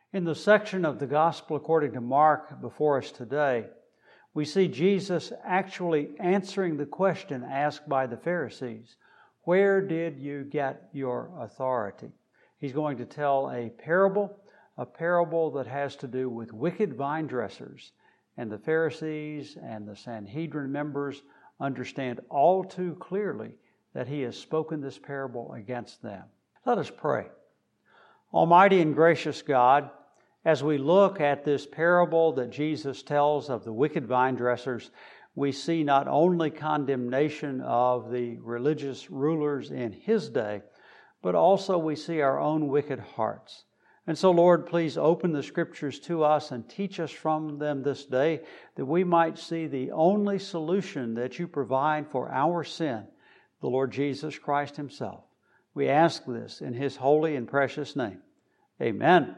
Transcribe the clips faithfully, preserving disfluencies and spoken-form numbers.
In the section of the Gospel according to Mark before us today, we see Jesus actually answering the question asked by the Pharisees, "Where did you get your authority?" He's going to tell a parable, a parable that has to do with wicked vine dressers. And the Pharisees and the Sanhedrin members understand all too clearly that he has spoken this parable against them. Let us pray. Almighty and gracious God, as we look at this parable that Jesus tells of the wicked vine dressers, we see not only condemnation of the religious rulers in His day, but also we see our own wicked hearts. And so, Lord, please open the Scriptures to us and teach us from them this day, that we might see the only solution that You provide for our sin, the Lord Jesus Christ Himself. We ask this in His holy and precious name. Amen.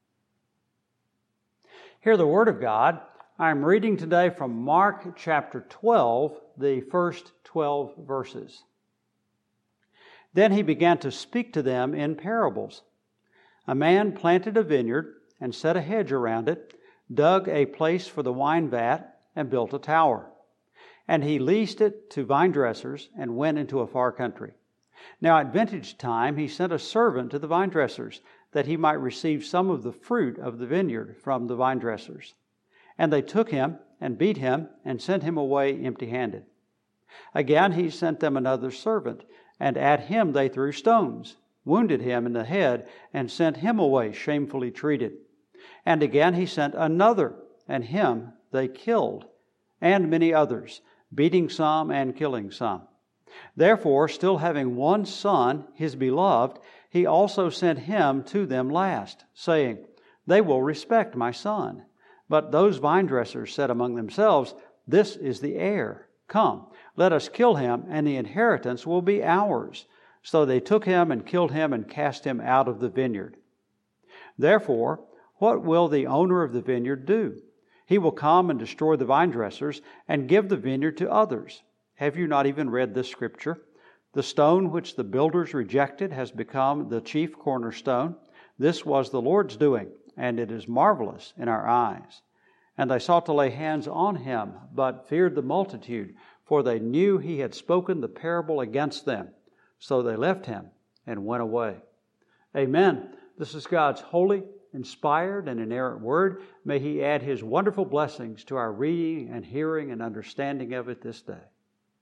Hear the Word of God. I'm reading today from Mark chapter twelve, the first twelve verses. Then He began to speak to them in parables. A man planted a vineyard and set a hedge around it, dug a place for the wine vat, and built a tower. And he leased it to vine dressers and went into a far country. Now at vintage time he sent a servant to the vine dressers, that he might receive some of the fruit of the vineyard from the vine dressers. And they took him and beat him and sent him away empty-handed. Again he sent them another servant, and at him they threw stones, wounded him in the head, and sent him away shamefully treated. And again he sent another, and him they killed, and many others, beating some and killing some. Therefore, still having one son, his beloved, he also sent him to them last, saying, "They will respect my son." But those vine dressers said among themselves, "This is the heir. Come, let us kill him, and the inheritance will be ours." So they took him and killed him and cast him out of the vineyard. Therefore, what will the owner of the vineyard do? He will come and destroy the vine dressers and give the vineyard to others. Have you not even read this scripture? The stone which the builders rejected has become the chief cornerstone. This was the Lord's doing, and it is marvelous in our eyes. And they sought to lay hands on him, but feared the multitude, for they knew he had spoken the parable against them. So they left him and went away. Amen. This is God's holy, inspired, and inerrant Word. May He add His wonderful blessings to our reading and hearing and understanding of it this day.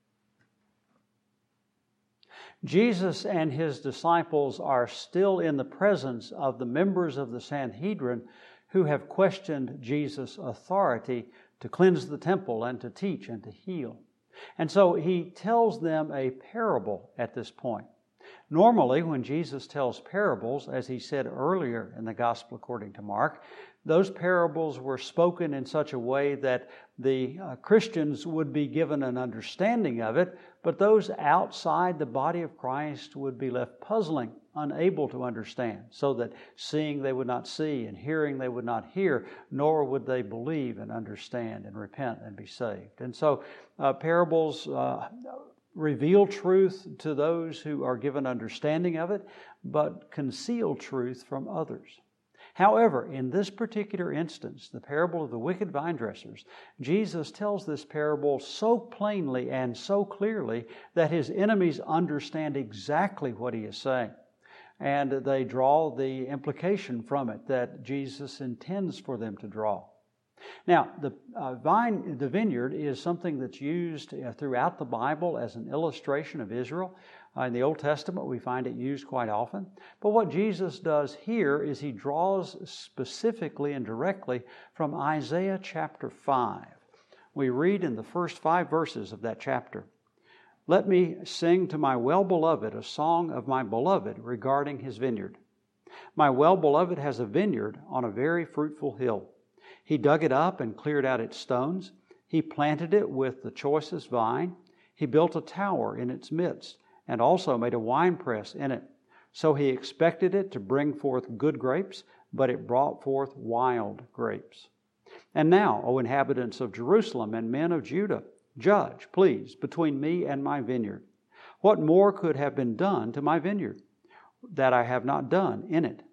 Jesus and His disciples are still in the presence of the members of the Sanhedrin who have questioned Jesus' authority to cleanse the temple and to teach and to heal. And so He tells them a parable at this point. Normally, when Jesus tells parables, as He said earlier in the Gospel according to Mark, those parables were spoken in such a way that the uh, Christians would be given an understanding of it, but those outside the body of Christ would be left puzzling, unable to understand, so that seeing they would not see and hearing they would not hear, nor would they believe and understand and repent and be saved. And so uh, parables uh, reveal truth to those who are given understanding of it, but conceal truth from others. However, in this particular instance, the parable of the wicked vine dressers, Jesus tells this parable so plainly and so clearly that His enemies understand exactly what He is saying. And they draw the implication from it that Jesus intends for them to draw. Now, the uh, vine, the vineyard is something that's used uh, throughout the Bible as an illustration of Israel. Uh, in the Old Testament, we find it used quite often. But what Jesus does here is He draws specifically and directly from Isaiah chapter five. We read in the first five verses of that chapter, "Let me sing to my well-beloved a song of my beloved regarding his vineyard. My well-beloved has a vineyard on a very fruitful hill. He dug it up and cleared out its stones. He planted it with the choicest vine. He built a tower in its midst, and also made a winepress in it. So he expected it to bring forth good grapes, but it brought forth wild grapes. And now, O inhabitants of Jerusalem and men of Judah, judge, please, between me and my vineyard. What more could have been done to my vineyard that I have not done in it?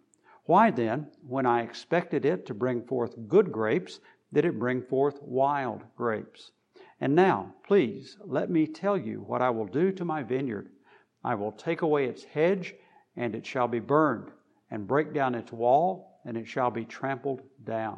Why then, when I expected it to bring forth good grapes, did it bring forth wild grapes? And now, please, let me tell you what I will do to my vineyard. I will take away its hedge, and it shall be burned, and break down its wall, and it shall be trampled down.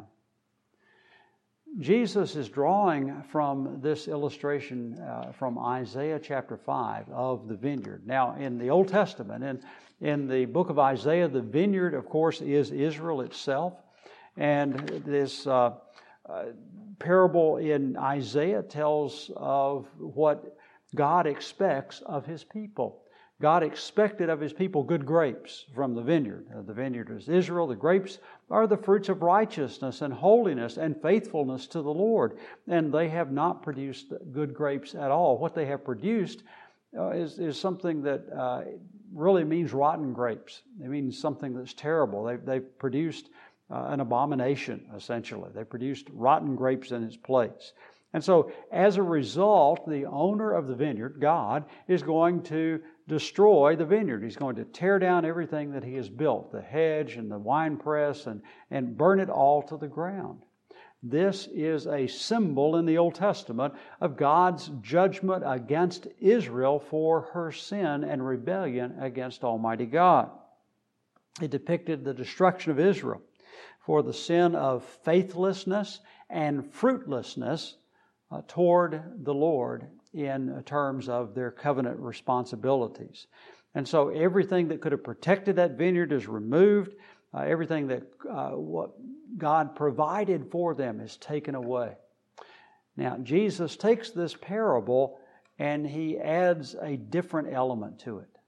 Jesus is drawing from this illustration uh, from Isaiah chapter five of the vineyard. Now, in the Old Testament, in, in the book of Isaiah, the vineyard, of course, is Israel itself. And this uh, uh, parable in Isaiah tells of what God expects of His people. God expected of His people good grapes from the vineyard. The vineyard is Israel. The grapes are the fruits of righteousness and holiness and faithfulness to the Lord. And they have not produced good grapes at all. What they have produced uh, is, is something that uh, really means rotten grapes. It means something that's terrible. They, they've produced uh, an abomination, essentially. They produced rotten grapes in its place. And so, as a result, the owner of the vineyard, God, is going to destroy the vineyard. He's going to tear down everything that He has built, the hedge and the winepress, and, and burn it all to the ground. This is a symbol in the Old Testament of God's judgment against Israel for her sin and rebellion against Almighty God. It depicted the destruction of Israel for the sin of faithlessness and fruitlessness Uh, toward the Lord in terms of their covenant responsibilities. And so everything that could have protected that vineyard is removed. Uh, everything that uh, what God provided for them is taken away. Now, Jesus takes this parable and He adds a different element to it.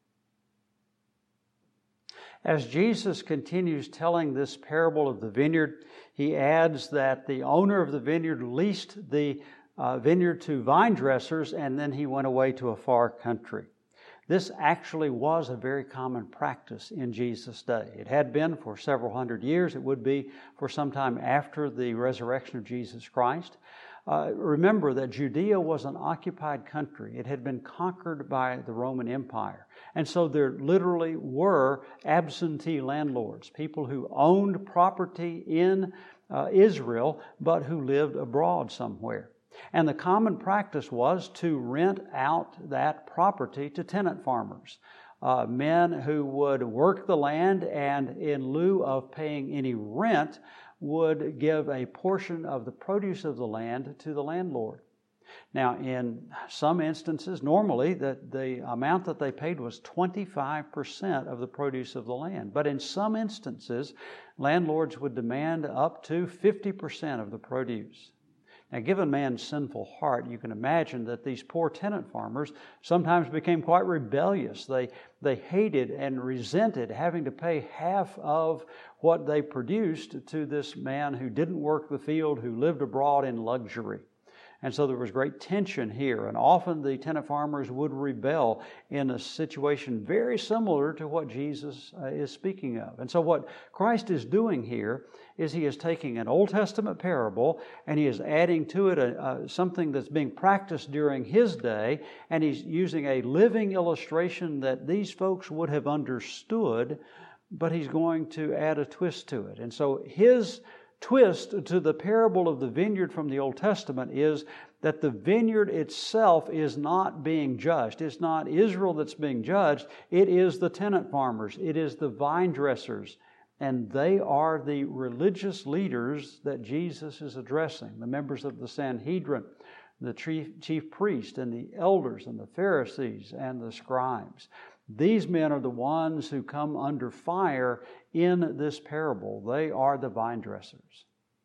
As Jesus continues telling this parable of the vineyard, He adds that the owner of the vineyard leased the Uh, vineyard to vine dressers, and then he went away to a far country. This actually was a very common practice in Jesus' day. It had been for several hundred years. It would be for some time after the resurrection of Jesus Christ. Uh, remember that Judea was an occupied country. It had been conquered by the Roman Empire. And so there literally were absentee landlords, people who owned property in uh, Israel, but who lived abroad somewhere. And the common practice was to rent out that property to tenant farmers, uh, men who would work the land and in lieu of paying any rent would give a portion of the produce of the land to the landlord. Now, in some instances, normally the, the amount that they paid was twenty-five percent of the produce of the land. But in some instances, landlords would demand up to fifty percent of the produce. Now, given man's sinful heart, you can imagine that these poor tenant farmers sometimes became quite rebellious. They, they hated and resented having to pay half of what they produced to this man who didn't work the field, who lived abroad in luxury. And so there was great tension here, and often the tenant farmers would rebel in a situation very similar to what Jesus uh, is speaking of. And so what Christ is doing here is He is taking an Old Testament parable and He is adding to it a, a, something that's being practiced during His day, and He's using a living illustration that these folks would have understood, but He's going to add a twist to it. And so His twist to the parable of the vineyard from the Old Testament is that the vineyard itself is not being judged. It's not Israel that's being judged. It is the tenant farmers. It is the vine dressers. And they are the religious leaders that Jesus is addressing, the members of the Sanhedrin, the chief, chief priest and the elders and the Pharisees and the scribes. These men are the ones who come under fire in this parable. They are the vine dressers.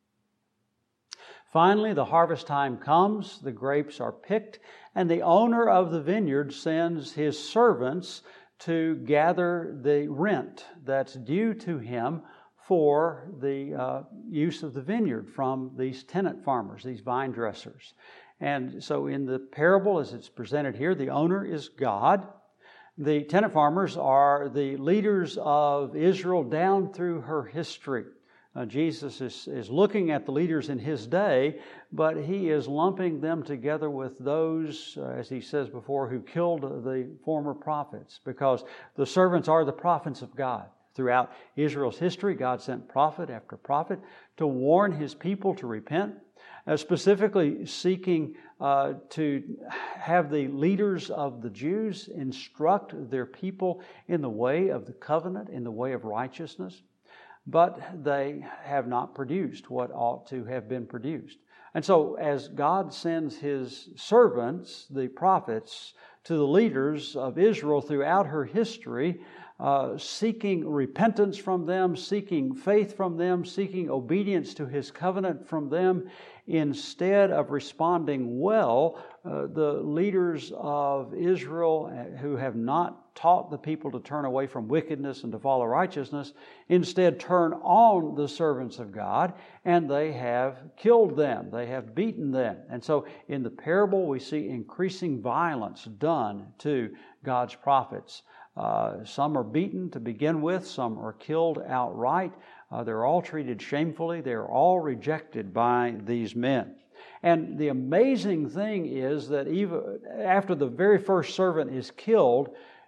Finally, the harvest time comes, the grapes are picked, and the owner of the vineyard sends his servants to gather the rent that's due to him for the uh, use of the vineyard from these tenant farmers, these vine dressers. And so in the parable, as it's presented here, the owner is God. The tenant farmers are the leaders of Israel down through her history. Uh, Jesus is, is looking at the leaders in His day, but He is lumping them together with those, uh, as He says before, who killed the former prophets, because the servants are the prophets of God. Throughout Israel's history, God sent prophet after prophet to warn His people to repent, uh, specifically seeking uh, to have the leaders of the Jews instruct their people in the way of the covenant, in the way of righteousness. But they have not produced what ought to have been produced. And so as God sends His servants, the prophets, to the leaders of Israel throughout her history, uh, seeking repentance from them, seeking faith from them, seeking obedience to His covenant from them, instead of responding well, uh, the leaders of Israel who have not taught the people to turn away from wickedness and to follow righteousness, instead turn on the servants of God, and they have killed them. They have beaten them. And so in the parable we see increasing violence done to God's prophets. Uh, some are beaten to begin with, some are killed outright. Uh, they're all treated shamefully. They're all rejected by these men. And the amazing thing is that even after the very first servant is killed,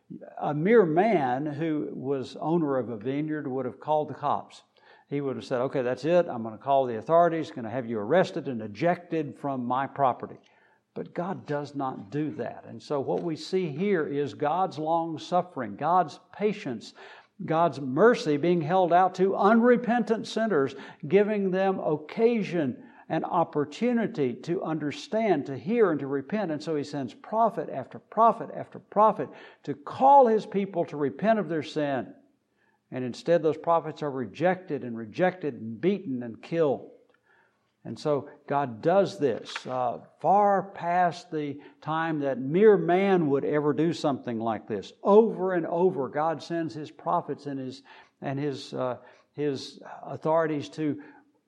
a mere man who was owner of a vineyard would have called the cops. He would have said, okay, that's it. I'm going to call the authorities, going to have you arrested and ejected from my property. But God does not do that. And so what we see here is God's long suffering, God's patience, God's mercy being held out to unrepentant sinners, giving them occasion and opportunity to understand, to hear, and to repent. And so He sends prophet after prophet after prophet to call His people to repent of their sin. And instead those prophets are rejected and rejected and beaten and killed. And so God does this uh, far past the time that mere man would ever do something like this. Over and over, God sends His prophets and His and His uh, His authorities to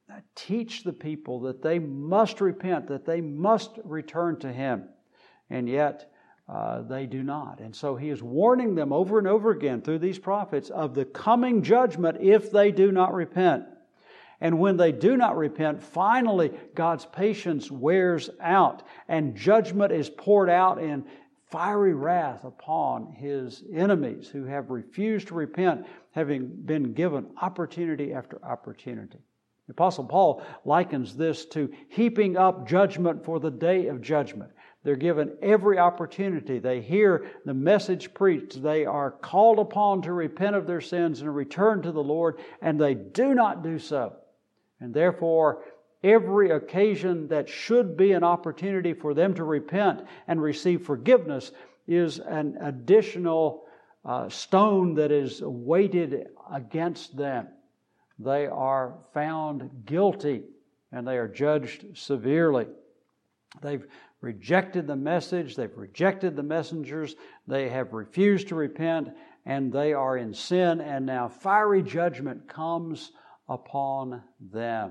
teach the people that they must repent, that they must return to Him, and yet uh, they do not. And so He is warning them over and over again through these prophets of the coming judgment if they do not repent. And when they do not repent, finally God's patience wears out and judgment is poured out in fiery wrath upon His enemies who have refused to repent, having been given opportunity after opportunity. The Apostle Paul likens this to heaping up judgment for the day of judgment. They're given every opportunity. They hear the message preached. They are called upon to repent of their sins and return to the Lord, and they do not do so. And therefore, every occasion that should be an opportunity for them to repent and receive forgiveness is an additional uh, stone that is weighted against them. They are found guilty and they are judged severely. They've rejected the message, they've rejected the messengers, they have refused to repent, and they are in sin, and now fiery judgment comes upon them.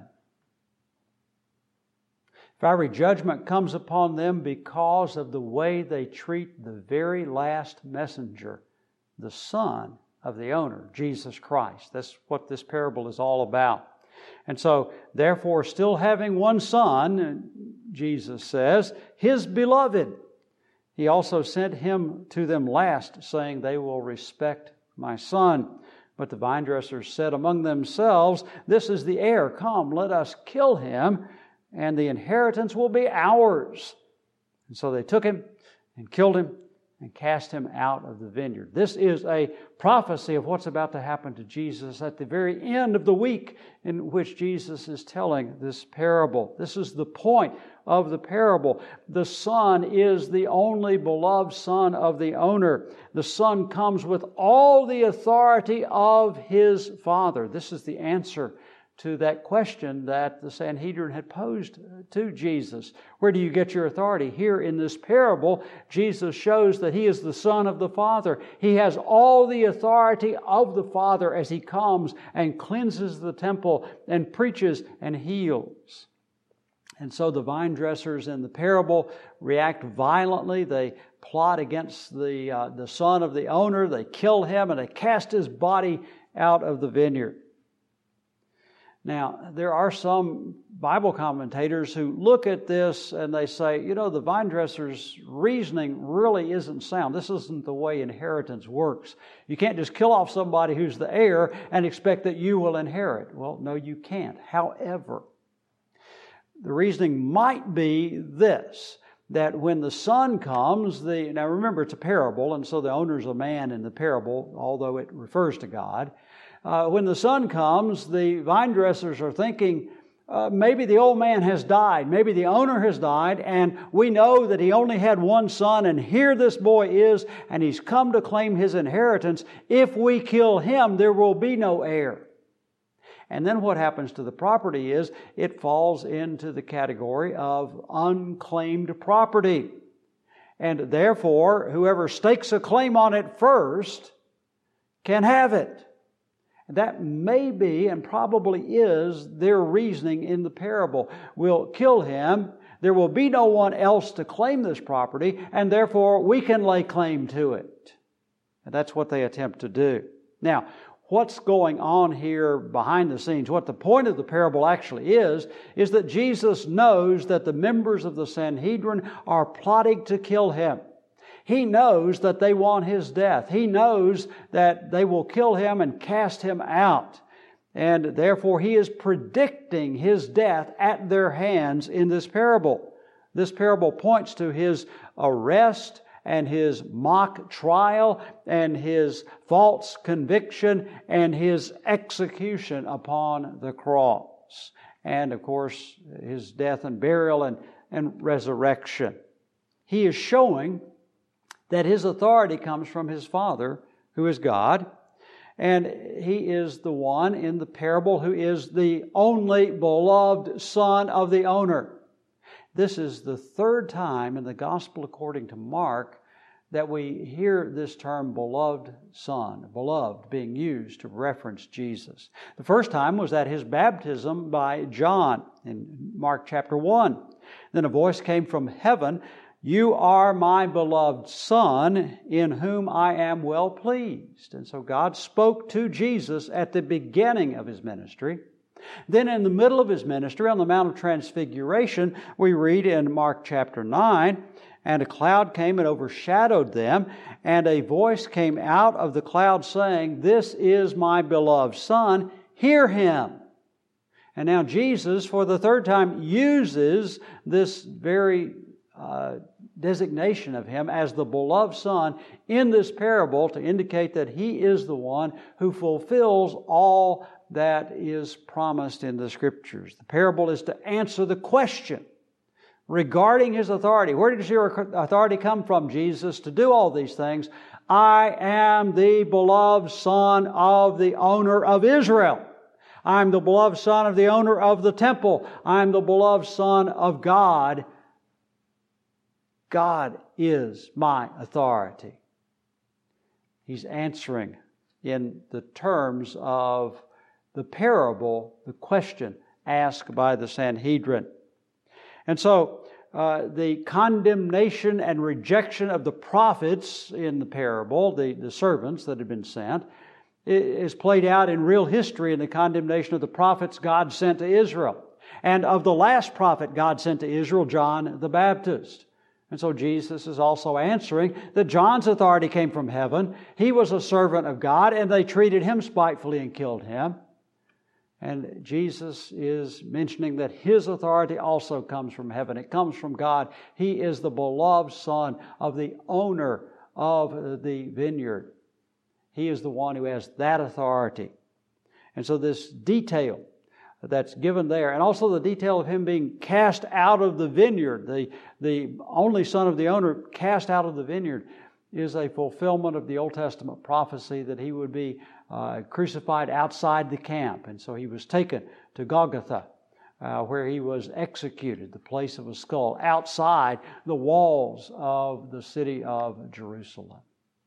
Fiery judgment comes upon them because of the way they treat the very last messenger, the son of the owner, Jesus Christ. That's what this parable is all about. And so, therefore, still having one son, Jesus says, His beloved, He also sent him to them last, saying, they will respect my son. But the vine dressers said among themselves, this is the heir. Come, let us kill him, and the inheritance will be ours. And so they took him and killed him and cast him out of the vineyard. This is a prophecy of what's about to happen to Jesus at the very end of the week in which Jesus is telling this parable. This is the point of the parable. The son is the only beloved son of the owner. The son comes with all the authority of his father. This is the answer to that question that the Sanhedrin had posed to Jesus. Where do you get your authority? Here in this parable, Jesus shows that He is the Son of the Father. He has all the authority of the Father as He comes and cleanses the temple and preaches and heals. And so the vine dressers in the parable react violently. They plot against the, uh, the son of the owner. They kill him and they cast his body out of the vineyard. Now, there are some Bible commentators who look at this and they say, you know, the vine dresser's reasoning really isn't sound. This isn't the way inheritance works. You can't just kill off somebody who's the heir and expect that you will inherit. Well, no, you can't. However, the reasoning might be this, that when the son comes, the now remember it's a parable, and so the owner's a man in the parable, although it refers to God. Uh, when the son comes, the vine dressers are thinking, uh, maybe the old man has died, maybe the owner has died, and we know that he only had one son, and here this boy is, and he's come to claim his inheritance. If we kill him, there will be no heir. And then what happens to the property is it falls into the category of unclaimed property. And therefore, whoever stakes a claim on it first can have it. That may be and probably is their reasoning in the parable. We'll kill him. There will be no one else to claim this property, and therefore we can lay claim to it. And that's what they attempt to do. Now, what's going on here behind the scenes, what the point of the parable actually is, is that Jesus knows that the members of the Sanhedrin are plotting to kill him. He knows that they want his death. He knows that they will kill him and cast him out. And therefore he is predicting his death at their hands in this parable. This parable points to his arrest and his mock trial and his false conviction and his execution upon the cross. And of course, his death and burial and, and resurrection. He is showing that his authority comes from his Father, who is God. And he is the one in the parable who is the only beloved son of the owner. This is the third time in the Gospel according to Mark that we hear this term beloved son, beloved, being used to reference Jesus. The first time was at his baptism by John in Mark chapter one. Then a voice came from heaven, "You are my beloved Son, in whom I am well pleased." And so God spoke to Jesus at the beginning of his ministry. Then in the middle of his ministry, on the Mount of Transfiguration, we read in Mark chapter nine, "And a cloud came and overshadowed them, and a voice came out of the cloud saying, 'This is my beloved Son, hear him.'" And now Jesus, for the third time, uses this very uh, designation of him as the beloved Son in this parable to indicate that he is the one who fulfills all that is promised in the Scriptures. The parable is to answer the question regarding his authority. Where does your authority come from, Jesus, to do all these things? I am the beloved Son of the owner of Israel. I'm the beloved Son of the owner of the temple. I'm the beloved Son of God. God is my authority. He's answering in the terms of the parable, the question asked by the Sanhedrin. And so uh, the condemnation and rejection of the prophets in the parable, the, the servants that had been sent, is played out in real history in the condemnation of the prophets God sent to Israel. And of the last prophet God sent to Israel, John the Baptist. And so Jesus is also answering that John's authority came from heaven. He was a servant of God, and they treated him spitefully and killed him. And Jesus is mentioning that his authority also comes from heaven. It comes from God. He is the beloved Son of the owner of the vineyard. He is the one who has that authority. And so this detail that's given there, and also the detail of him being cast out of the vineyard, the, the only son of the owner cast out of the vineyard, is a fulfillment of the Old Testament prophecy that he would be uh, crucified outside the camp. And so he was taken to Golgotha, uh, where he was executed, the place of a skull, outside the walls of the city of Jerusalem.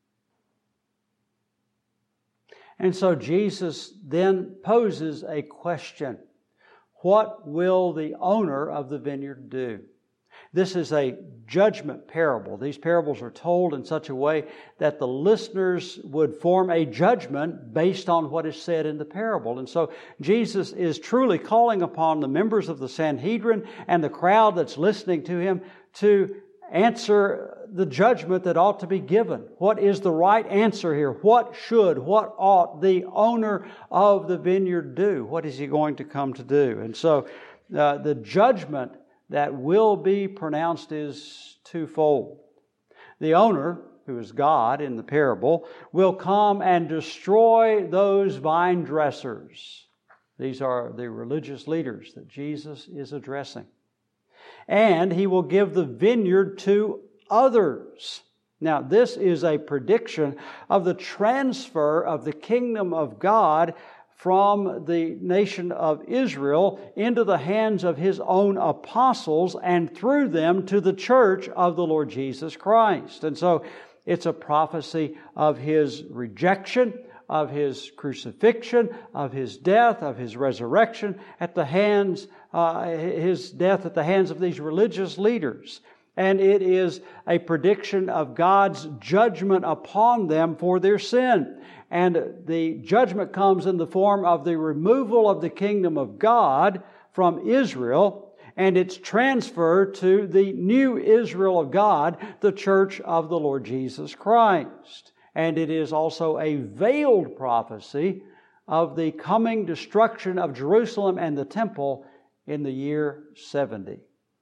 And so Jesus then poses a question. What will the owner of the vineyard do? This is a judgment parable. These parables are told in such a way that the listeners would form a judgment based on what is said in the parable. And so Jesus is truly calling upon the members of the Sanhedrin and the crowd that's listening to Him to answer the judgment that ought to be given. What is the right answer here? What should, what ought the owner of the vineyard do? What is he going to come to do? And so uh, the judgment that will be pronounced is twofold. The owner, who is God in the parable, will come and destroy those vine dressers. These are the religious leaders that Jesus is addressing. And He will give the vineyard to others. Now, this is a prediction of the transfer of the kingdom of God from the nation of Israel into the hands of His own apostles and through them to the church of the Lord Jesus Christ. And so it's a prophecy of His rejection, of His crucifixion, of His death, of His resurrection at the hands, uh, His death at the hands of these religious leaders. And it is a prediction of God's judgment upon them for their sin. And the judgment comes in the form of the removal of the kingdom of God from Israel and its transfer to the new Israel of God, the church of the Lord Jesus Christ. And it is also a veiled prophecy of the coming destruction of Jerusalem and the temple in the year seventy.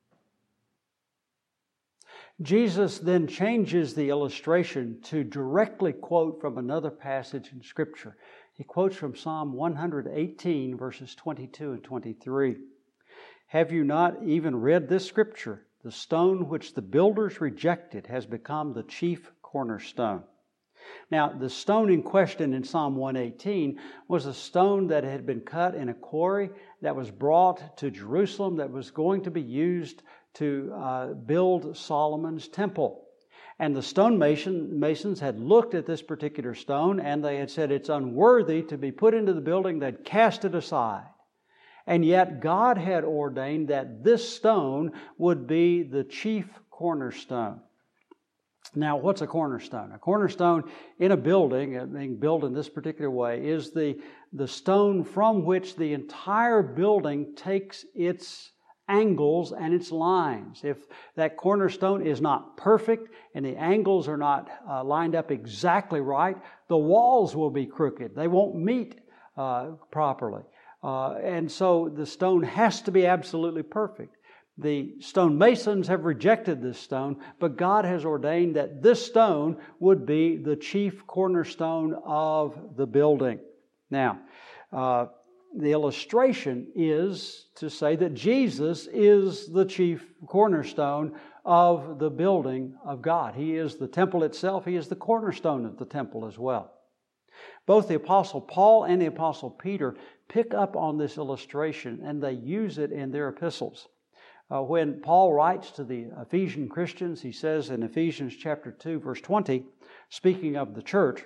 Jesus then changes the illustration to directly quote from another passage in Scripture. He quotes from Psalm one eighteen, verses twenty-two and twenty-three. Have you not even read this Scripture? The stone which the builders rejected has become the chief cornerstone. Now, the stone in question in Psalm one eighteen was a stone that had been cut in a quarry that was brought to Jerusalem that was going to be used to uh, build Solomon's temple. And the stonemason, masons had looked at this particular stone and they had said it's unworthy to be put into the building. They'd cast it aside. And yet God had ordained that this stone would be the chief cornerstone. Now, what's a cornerstone? A cornerstone in a building, being built in this particular way, is the, the stone from which the entire building takes its angles and its lines. If that cornerstone is not perfect and the angles are not uh, lined up exactly right, the walls will be crooked. They won't meet uh, properly. Uh, and so the stone has to be absolutely perfect. The stonemasons have rejected this stone, but God has ordained that this stone would be the chief cornerstone of the building. Now, uh, the illustration is to say that Jesus is the chief cornerstone of the building of God. He is the temple itself. He is the cornerstone of the temple as well. Both the Apostle Paul and the Apostle Peter pick up on this illustration and they use it in their epistles. Uh, when Paul writes to the Ephesian Christians, he says in Ephesians chapter two, verse twenty, speaking of the church,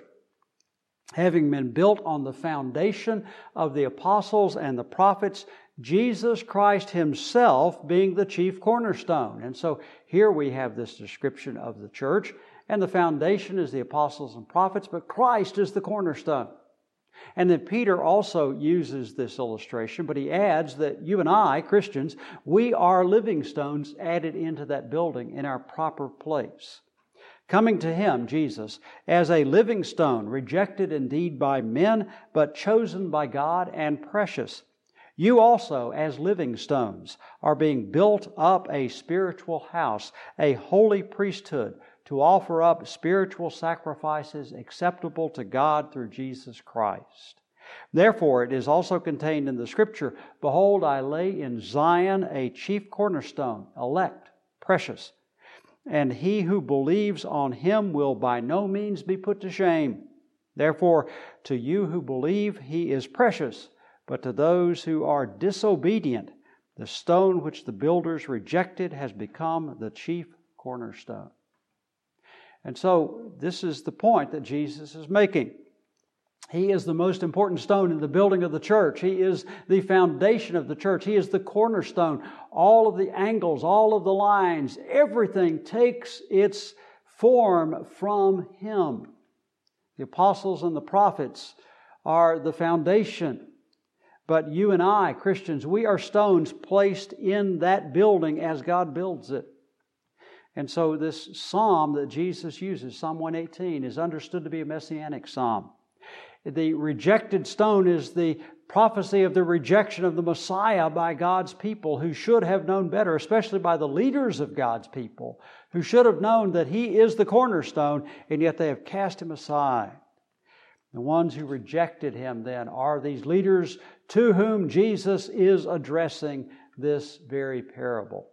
having been built on the foundation of the apostles and the prophets, Jesus Christ Himself being the chief cornerstone. And so here we have this description of the church, and the foundation is the apostles and prophets, but Christ is the cornerstone. And then Peter also uses this illustration, but he adds that you and I, Christians, we are living stones added into that building in our proper place. Coming to Him, Jesus, as a living stone, rejected indeed by men, but chosen by God and precious. You also, as living stones, are being built up a spiritual house, a holy priesthood, to offer up spiritual sacrifices acceptable to God through Jesus Christ. Therefore, it is also contained in the Scripture, behold, I lay in Zion a chief cornerstone, elect, precious, and he who believes on Him will by no means be put to shame. Therefore, to you who believe, He is precious, but to those who are disobedient, the stone which the builders rejected has become the chief cornerstone. And so, this is the point that Jesus is making. He is the most important stone in the building of the church. He is the foundation of the church. He is the cornerstone. All of the angles, all of the lines, everything takes its form from Him. The apostles and the prophets are the foundation. But you and I, Christians, we are stones placed in that building as God builds it. And so this psalm that Jesus uses, Psalm one eighteen, is understood to be a messianic psalm. The rejected stone is the prophecy of the rejection of the Messiah by God's people who should have known better, especially by the leaders of God's people, who should have known that He is the cornerstone, and yet they have cast Him aside. The ones who rejected Him then are these leaders to whom Jesus is addressing this very parable.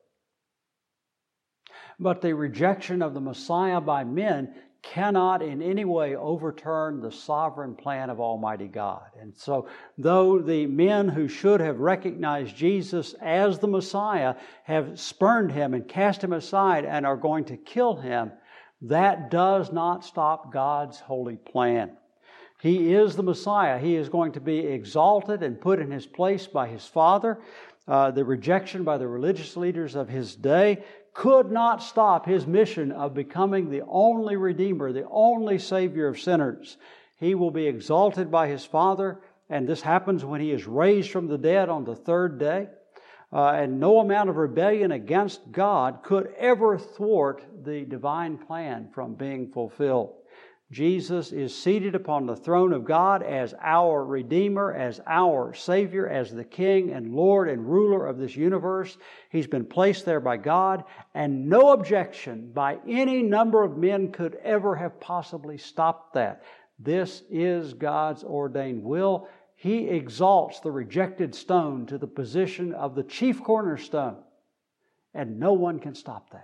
But the rejection of the Messiah by men cannot in any way overturn the sovereign plan of Almighty God. And so, though the men who should have recognized Jesus as the Messiah have spurned Him and cast Him aside and are going to kill Him, that does not stop God's holy plan. He is the Messiah. He is going to be exalted and put in His place by His Father. Uh, the rejection by the religious leaders of His day could not stop His mission of becoming the only Redeemer, the only Savior of sinners. He will be exalted by His Father, and this happens when He is raised from the dead on the third day. Uh, and no amount of rebellion against God could ever thwart the divine plan from being fulfilled. Jesus is seated upon the throne of God as our Redeemer, as our Savior, as the King and Lord and ruler of this universe. He's been placed there by God, and no objection by any number of men could ever have possibly stopped that. This is God's ordained will. He exalts the rejected stone to the position of the chief cornerstone, and no one can stop that.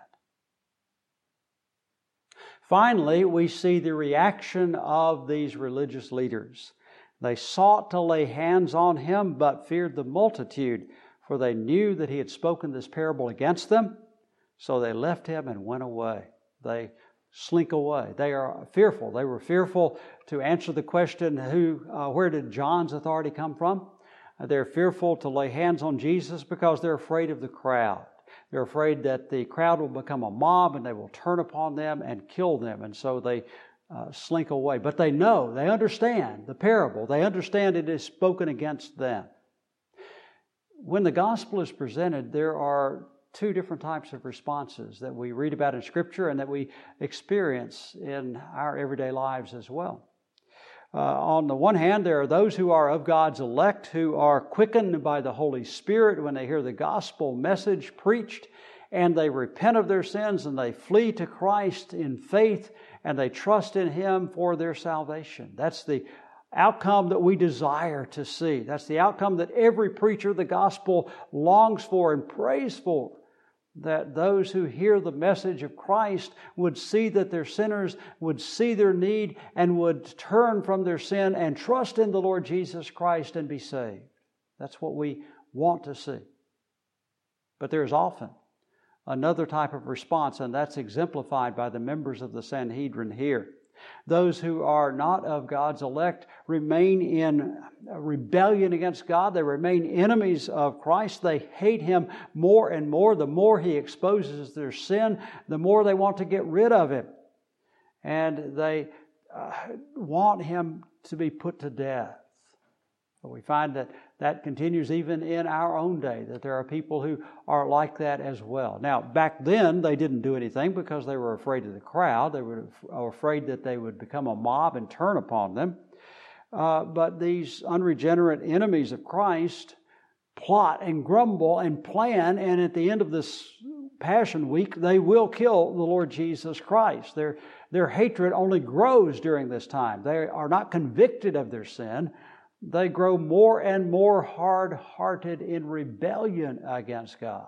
Finally, we see the reaction of these religious leaders. They sought to lay hands on Him, but feared the multitude, for they knew that He had spoken this parable against them. So they left Him and went away. They slink away. They are fearful. They were fearful to answer the question, who, uh, where did John's authority come from? They're fearful to lay hands on Jesus because they're afraid of the crowd. They're afraid that the crowd will become a mob and they will turn upon them and kill them. And so they uh, slink away. But they know, they understand the parable. They understand it is spoken against them. When the gospel is presented, there are two different types of responses that we read about in Scripture and that we experience in our everyday lives as well. Uh, on the one hand, there are those who are of God's elect, who are quickened by the Holy Spirit when they hear the gospel message preached, and they repent of their sins and they flee to Christ in faith and they trust in Him for their salvation. That's the outcome that we desire to see. That's the outcome that every preacher of the gospel longs for and prays for. That those who hear the message of Christ would see that they're sinners, would see their need, and would turn from their sin and trust in the Lord Jesus Christ and be saved. That's what we want to see. But there is often another type of response, and that's exemplified by the members of the Sanhedrin here. Those who are not of God's elect remain in rebellion against God. They remain enemies of Christ. They hate Him more and more. The more He exposes their sin, the more they want to get rid of Him. And they uh, want Him to be put to death. But we find that that continues even in our own day, that there are people who are like that as well. Now, back then, they didn't do anything because they were afraid of the crowd. They were afraid that they would become a mob and turn upon them. Uh, but these unregenerate enemies of Christ plot and grumble and plan, and at the end of this Passion Week, they will kill the Lord Jesus Christ. Their, their hatred only grows during this time. They are not convicted of their sin. They grow more and more hard-hearted in rebellion against God.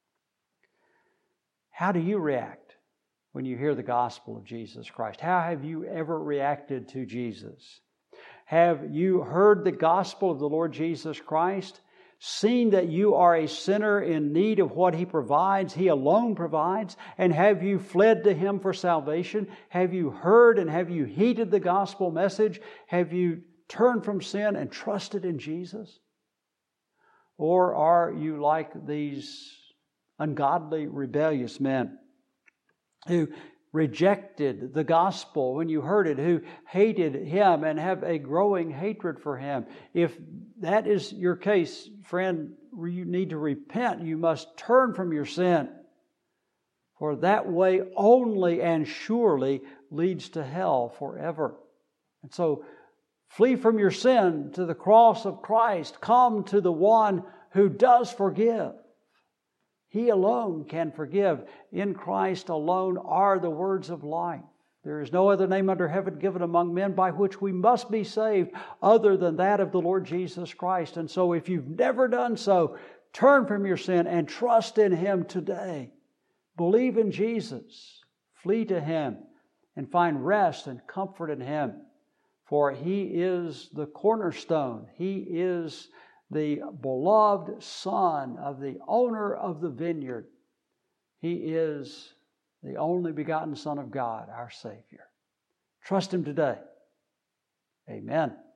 How do you react when you hear the gospel of Jesus Christ? How have you ever reacted to Jesus? Have you heard the gospel of the Lord Jesus Christ? Seen that you are a sinner in need of what He provides, He alone provides, and have you fled to Him for salvation? Have you heard and have you heeded the gospel message? Have you turned from sin and trusted in Jesus? Or are you like these ungodly, rebellious men who rejected the gospel when you heard it, who hated Him and have a growing hatred for Him? If that is your case, friend, you need to repent. You must turn from your sin. For that way only and surely leads to hell forever. And so flee from your sin to the cross of Christ. Come to the one who does forgive. He alone can forgive. In Christ alone are the words of life. There is no other name under heaven given among men by which we must be saved other than that of the Lord Jesus Christ. And so if you've never done so, turn from your sin and trust in Him today. Believe in Jesus. Flee to Him and find rest and comfort in Him. For He is the cornerstone. He is the beloved Son of the owner of the vineyard. He is the only begotten Son of God, our Savior. Trust Him today. Amen.